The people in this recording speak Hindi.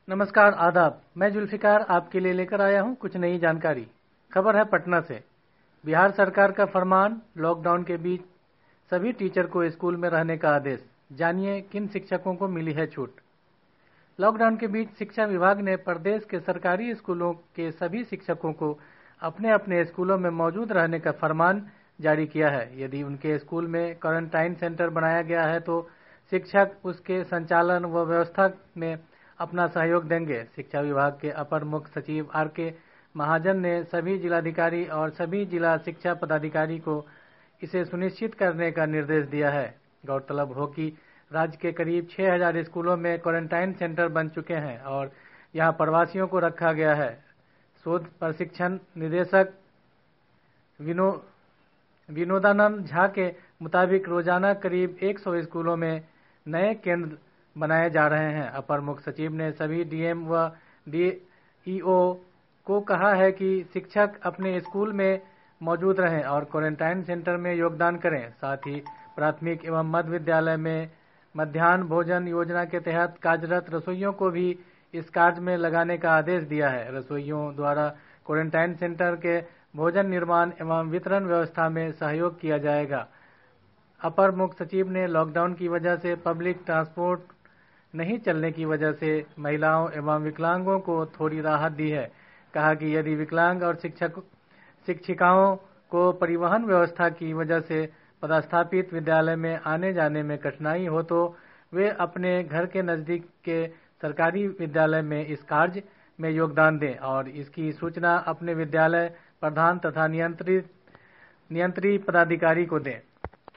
नमस्कार, आदाब। मैं जुल्फिकार आपके लिए लेकर आया हूं कुछ नई जानकारी। खबर है पटना से। बिहार सरकार का फरमान, लॉकडाउन के बीच सभी टीचर को स्कूल में रहने का आदेश। जानिए किन शिक्षकों को मिली है छूट। लॉकडाउन के बीच शिक्षा विभाग ने प्रदेश के सरकारी स्कूलों के सभी शिक्षकों को अपने अपने स्कूलों में मौजूद रहने का फरमान जारी किया है। यदि उनके स्कूल में क्वारंटाइन सेंटर बनाया गया है तो शिक्षक उसके संचालन व व्यवस्था में अपना सहयोग देंगे। शिक्षा विभाग के अपर मुख्य सचिव R.K. महाजन ने सभी जिलाधिकारी और सभी जिला शिक्षा पदाधिकारी को इसे सुनिश्चित करने का निर्देश दिया है। गौरतलब हो कि राज्य के करीब 6000 स्कूलों में क्वारंटाइन सेंटर बन चुके हैं और यहां प्रवासियों को रखा गया है। शोध प्रशिक्षण निदेशक विनोदानंद झा के मुताबिक रोजाना करीब 100 स्कूलों में नए केंद्र बनाए जा रहे हैं। अपर मुख्य सचिव ने सभी डीएम व डीईओ को कहा है कि शिक्षक अपने स्कूल में मौजूद रहें और क्वारंटाइन सेंटर में योगदान करें। साथ ही प्राथमिक एवं मध्य विद्यालय में मध्याह्न भोजन योजना के तहत कार्यरत रसोइयों को भी इस कार्य में लगाने का आदेश दिया है। रसोइयों द्वारा क्वारंटाइन सेंटर के भोजन निर्माण एवं वितरण व्यवस्था में सहयोग किया जाएगा। अपर मुख्य सचिव ने लॉकडाउन की वजह से पब्लिक ट्रांसपोर्ट नहीं चलने की वजह से महिलाओं एवं विकलांगों को थोड़ी राहत दी है। कहा कि यदि विकलांग और शिक्षिकाओं को परिवहन व्यवस्था की वजह से पदस्थापित विद्यालय में आने जाने में कठिनाई हो तो वे अपने घर के नजदीक के सरकारी विद्यालय में इस कार्य में योगदान दें और इसकी सूचना अपने विद्यालय प्रधान तथा नियंत्री पदाधिकारी को दें।